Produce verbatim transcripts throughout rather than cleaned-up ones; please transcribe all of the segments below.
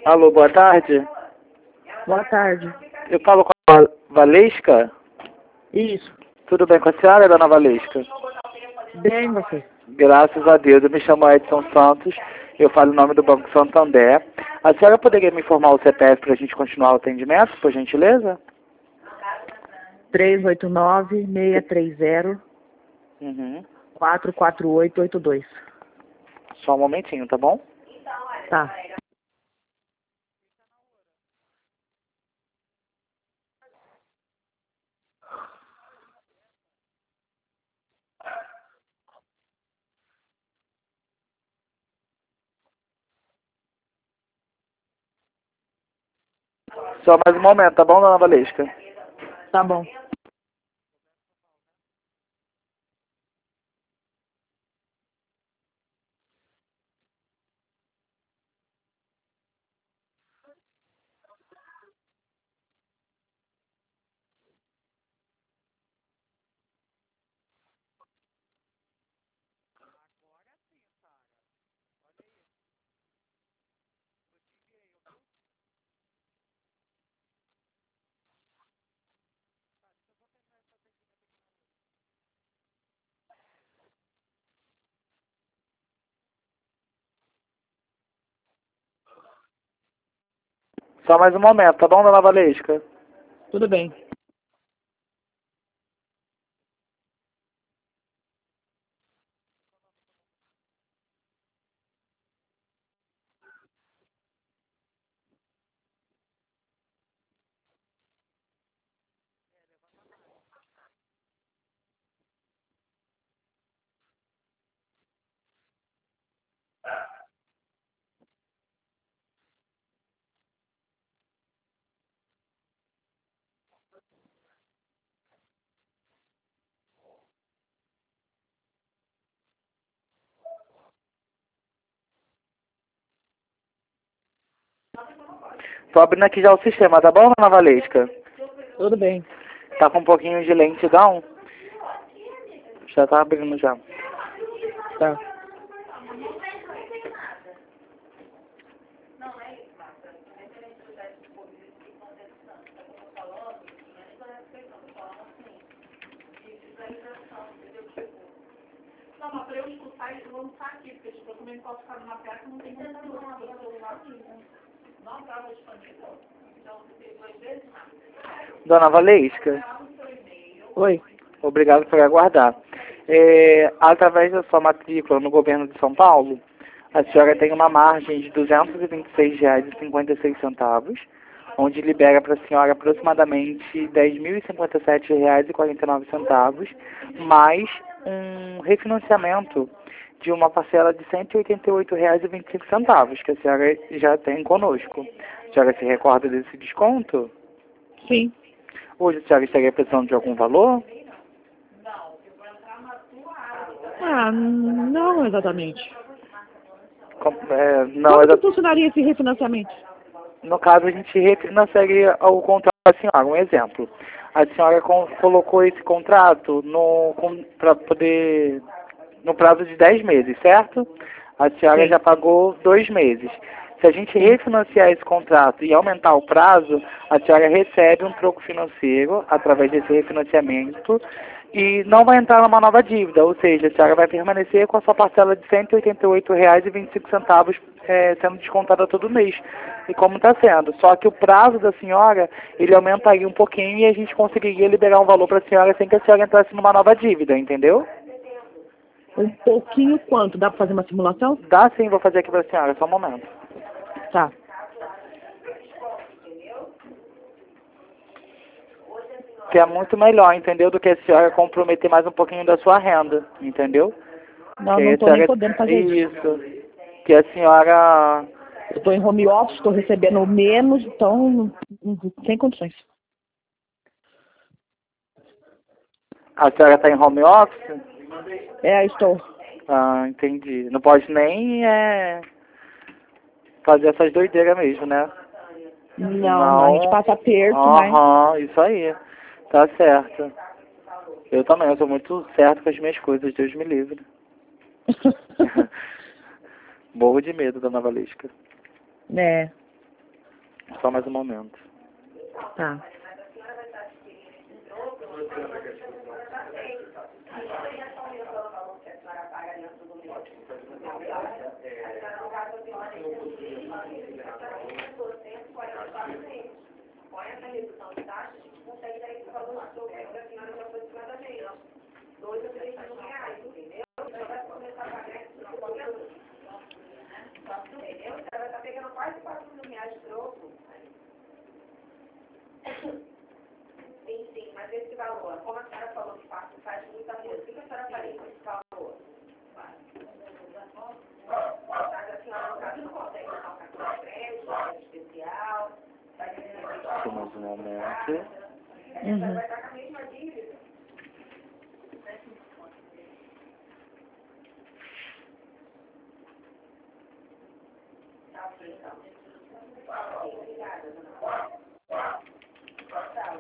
Alô, boa tarde. Boa tarde. Eu falo com a Valesca? Isso. Tudo bem com a senhora, dona Valesca? Bem, você? Graças a Deus. Eu me chamo Edson Santos. Eu falo em nome do Banco Santander. A senhora poderia me informar o C P F para a gente continuar o atendimento, por gentileza? três oito nove, seis três zero, Uhum. quatro quatro oito oito dois. Só um momentinho, tá bom? Tá. Só mais um momento, tá bom, dona Valesca? Tá bom. Só mais um momento, tá bom, dona Valesca? Tudo bem. Tô abrindo aqui já o sistema, tá bom, dona Valesca? Tudo bem. Tá com um pouquinho de lentidão? Já tá abrindo já. Tá. Não, mas para eu escutar isso, eu vou estar aqui, porque tipo, eu também posso ficar numa peça que não tem computador, não tem celular aqui, né? Não estava disponível. Então, você tem duas vezes, Dona Valesca, Oi. obrigado por aguardar. É, através da sua matrícula no governo de São Paulo, a senhora tem uma margem de duzentos e vinte e seis reais e cinquenta e seis centavos, onde libera para a senhora aproximadamente dez mil e cinquenta e sete reais e quarenta e nove centavos, mais um refinanciamento de uma parcela de cento e oitenta e oito reais e vinte e cinco centavos, que a senhora já tem conosco. A senhora se recorda desse desconto? Sim. Hoje a senhora estaria precisando de algum valor? Ah, não exatamente. Com- é, não, Como exa- que funcionaria esse refinanciamento? no caso a gente refinanciaria o contrato da senhora. Um exemplo. A senhora com- colocou esse contrato no para poder no prazo de dez meses, certo? A senhora Sim. já pagou dois meses. Se a gente Sim. refinanciar esse contrato e aumentar o prazo, a senhora recebe um troco financeiro através desse refinanciamento e não vai entrar numa nova dívida, ou seja, a senhora vai permanecer com a sua parcela de cento e oitenta e oito reais e vinte e cinco centavos é, sendo descontada todo mês, e como está sendo. Só que o prazo da senhora, ele aumentaria um pouquinho e a gente conseguiria liberar um valor para a senhora sem que a senhora entrasse numa nova dívida, entendeu? Um pouquinho quanto? Dá pra fazer uma simulação? Dá sim, vou fazer aqui para a senhora, só um momento. Tá. Que é muito melhor, entendeu? Do que a senhora comprometer mais um pouquinho da sua renda, entendeu? Não, Que aí não a tô nem senhora... podendo fazer isso. Isso. Que a senhora... Eu tô em home office, tô recebendo menos, então não- não- sem condições. A senhora está em home office? É, estou. Ah, entendi. Não pode nem é, fazer essas doideiras mesmo, né? Não, não, a gente Não. passa aperto, mas Aham, isso aí. Tá certo. Eu também, eu sou muito certo com as minhas coisas, Deus me livre. Morro de medo, dona Valesca. é. Só mais um momento. Tá. Com essa redução de taxa, a gente consegue dar esse valor que eu quero, a senhora já foi aproximadamente dois a três mil reais, entendeu? Então vai começar a pagar esse troco. Entendeu? Então ela está pegando quase quatro mil reais de troco. Sim, sim, mas esse valor, como a senhora falou que faz, faz muita coisa, o que a senhora faria com esse valor? Mas a senhora no caso não consegue usar um cartão de crédito, um especial. Só mais um momento. Uhum. Vai estar com a mesma dívida. Tá ok, então. Ok, obrigada, dona. Tchau,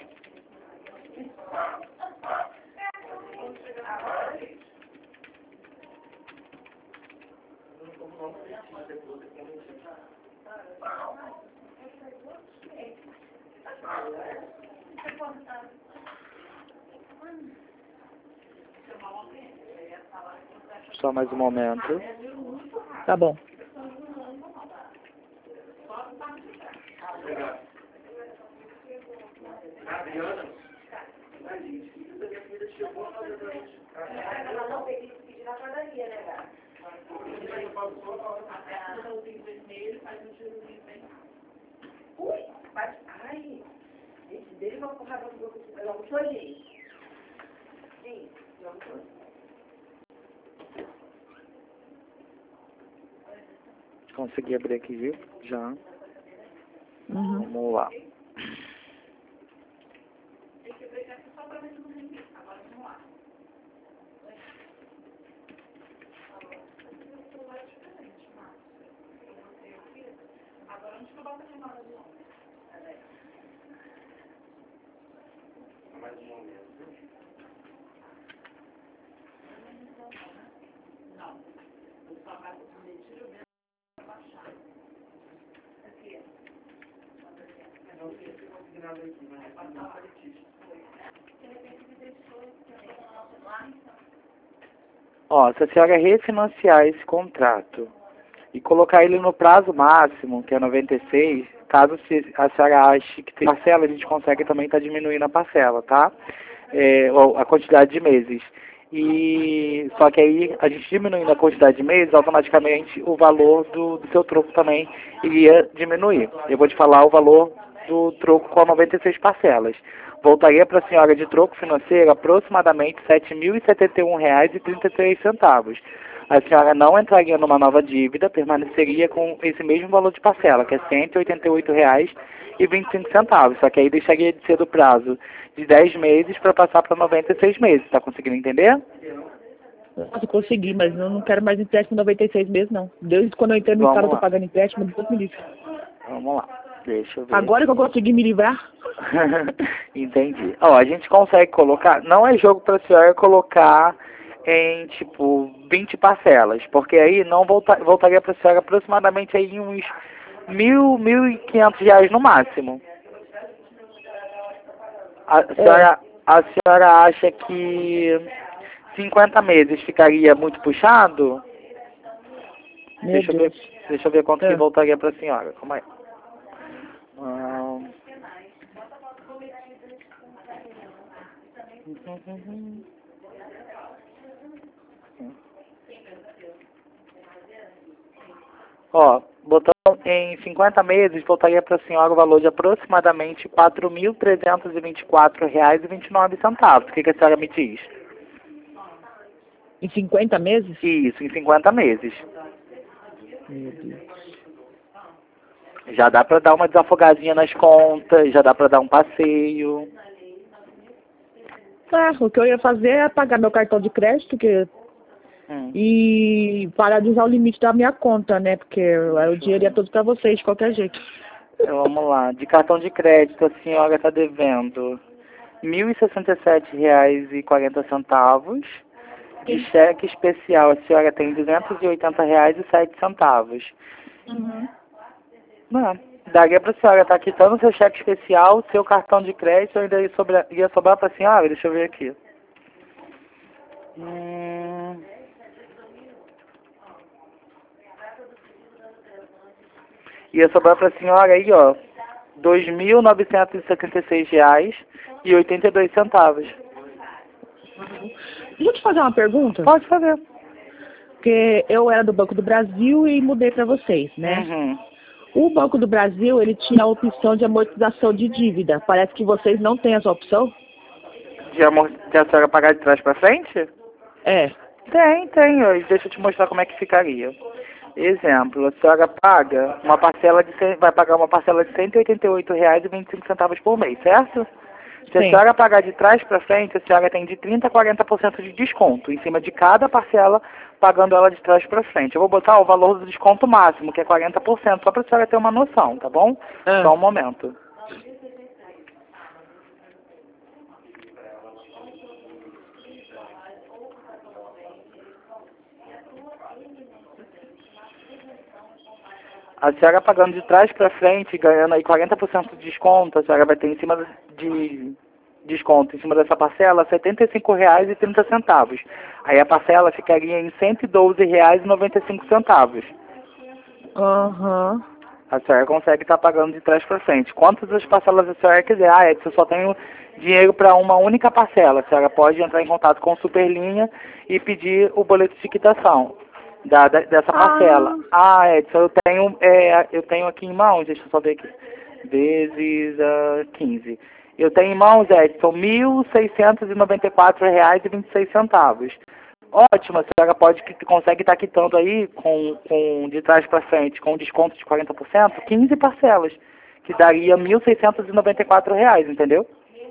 Só mais um momento. Tá bom. ela não fez isso pedir na padaria, né, Gá? Ui, mas, ai, esse dele vai porrada no grupo de ela almoçou, gente? Sim, já almoçou. Consegui abrir aqui, viu? Já. Uhum. Vamos lá. Tem que ver aqui só para ver se não tem isso. Agora vamos lá. Agora onde que eu boto a chamada de ontem? Mais um momento. Não. Eu só vai submeter o meu para baixar. Aqui. Não sei se eu consegui nada aqui, mas é para dar uma Ó, se a senhora refinanciar esse contrato e colocar ele no prazo máximo, que é noventa e seis, caso se a senhora ache que tem parcela, a gente consegue também estar tá diminuindo a parcela, tá? É, ou a quantidade de meses. E só que aí, a gente diminuindo a quantidade de meses, automaticamente o valor do, do seu troco também iria diminuir. Eu vou te falar o valor do troco com noventa e seis parcelas. Voltaria para a senhora de troco financeiro aproximadamente sete mil e setenta e um reais e trinta e três centavos. A senhora não entraria numa nova dívida, permaneceria com esse mesmo valor de parcela, que é cento e oitenta e oito reais e vinte e cinco centavos. Só que aí deixaria de ser do prazo de dez meses para passar para noventa e seis meses. Está conseguindo entender? Nossa, consegui, mas eu não quero mais empréstimo noventa e seis meses, não. Desde quando eu entrei no mercado, eu tô pagando empréstimo, Deus me livre. Vamos lá. Deixa eu ver. Agora que eu consegui me livrar. Entendi. Ó, a gente consegue colocar, não é jogo para a senhora colocar em, tipo, vinte parcelas, porque aí não volta, voltaria para a senhora aproximadamente aí uns mil, mil e quinhentos reais no máximo. A senhora, a senhora acha que cinquenta meses ficaria muito puxado? Meu Deixa eu Deus. ver, deixa eu ver quanto É. que voltaria para a senhora. Calma aí. Ah, Ó, botando em cinquenta meses, voltaria para a senhora o valor de aproximadamente quatro mil trezentos e vinte e quatro reais e vinte e nove centavos. O que, que a senhora me diz? Em cinquenta meses? Isso, em cinquenta meses. Meu Deus. Já dá para dar uma desafogadinha nas contas, já dá para dar um passeio. Ah, o que eu ia fazer é pagar meu cartão de crédito que... Hum. e parar de usar o limite da minha conta, né? Porque o dinheiro ia todo para vocês, de qualquer jeito. Então, vamos lá. De cartão de crédito, a senhora está devendo mil e sessenta e sete reais e quarenta centavos. De cheque especial, a senhora tem duzentos e oitenta reais e sete centavos. Uhum. Não, daria para a senhora estar quitando seu cheque especial, seu cartão de crédito ainda ia sobrar, ia sobrar para a senhora? Deixa eu ver aqui. Hum... Ia sobrar para a senhora aí, ó, dois mil novecentos e setenta e seis reais e oitenta e dois centavos. Deixa eu te fazer uma pergunta. Pode fazer. Porque eu era do Banco do Brasil e mudei para vocês, né? Uhum. O Banco do Brasil, ele tinha a opção de amortização de dívida. Parece que vocês não têm essa opção? De, amor... de a senhora pagar de trás para frente? É. Tem, tem. ó. Deixa eu te mostrar como é que ficaria. Exemplo, a senhora paga uma parcela de cem, vai pagar uma parcela de cento e oitenta e oito reais e vinte e cinco centavos por mês, certo? Se a Sim. senhora pagar de trás para frente, a senhora tem de trinta a quarenta por cento de desconto em cima de cada parcela, pagando ela de trás para frente. Eu vou botar o valor do desconto máximo, que é quarenta por cento, só para a senhora ter uma noção, tá bom? Ah. Só um momento. A senhora pagando de trás para frente, ganhando aí quarenta por cento de desconto, a senhora vai ter em cima de desconto, em cima dessa parcela, setenta e cinco reais e trinta centavos. Aí a parcela ficaria em cento e doze reais e noventa e cinco centavos. Aham. A senhora consegue estar pagando de trás para frente. Quantas das parcelas a senhora quiser? Ah, Edson, eu só tenho dinheiro para uma única parcela. A senhora pode entrar em contato com o Superlinha e pedir o boleto de quitação da, da, dessa parcela. Ah, ah Edson, eu tenho, é, eu tenho aqui em mãos, deixa eu só ver aqui, vezes uh, quinze. Eu tenho em mãos, Edson, mil seiscentos e noventa e quatro reais e vinte e seis centavos. Ótimo, a senhora pode, consegue estar quitando aí, com, com de trás para frente, com desconto de quarenta por cento, quinze parcelas, que daria mil seiscentos e noventa e quatro reais, entendeu?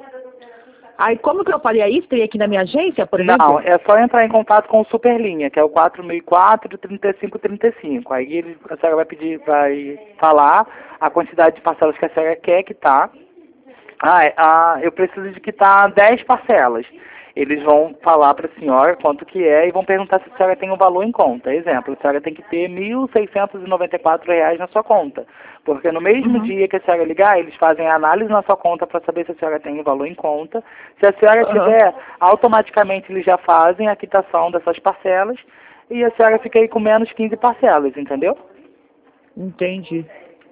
Aí como que eu faria isso? Teria aqui na minha agência, por exemplo? Não, é só entrar em contato com o Superlinha, que é o quatro mil e quatro, trinta e cinco trinta e cinco. Aí ele, a senhora vai pedir, vai falar a quantidade de parcelas que a senhora quer quitar. Ah, é, ah, eu preciso de quitar dez parcelas. Eles vão falar para a senhora quanto que é e vão perguntar se a senhora tem um valor em conta. Exemplo, a senhora tem que ter mil seiscentos e noventa e quatro reais na sua conta. Porque no mesmo Uhum. dia que a senhora ligar, eles fazem a análise na sua conta para saber se a senhora tem o valor em conta. Se a senhora Uhum. tiver, automaticamente eles já fazem a quitação dessas parcelas e a senhora fica aí com menos quinze parcelas, entendeu? Entendi.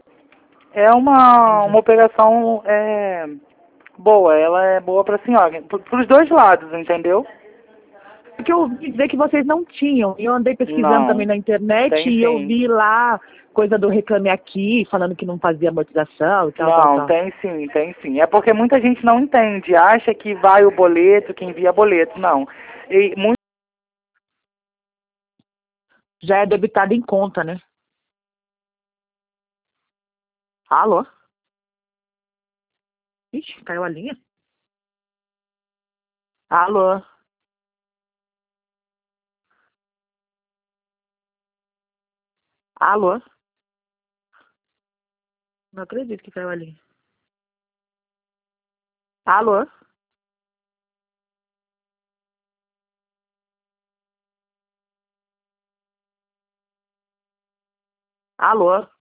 É uma, uma operação é, boa, ela é boa para a senhora, para os dois lados, entendeu? Porque eu ouvi dizer que vocês não tinham. E eu andei pesquisando Não, também na internet tem e eu sim. vi lá coisa do Reclame Aqui, falando que não fazia amortização e tal, tal, Não, tal. tem sim, tem sim. É porque muita gente não entende, acha que vai o boleto, que envia boleto, não. E muito Já é debitado em conta, né? Alô? Ixi, caiu a linha. Alô? Alô? Não acredito que caiu a linha. Alô? Alô?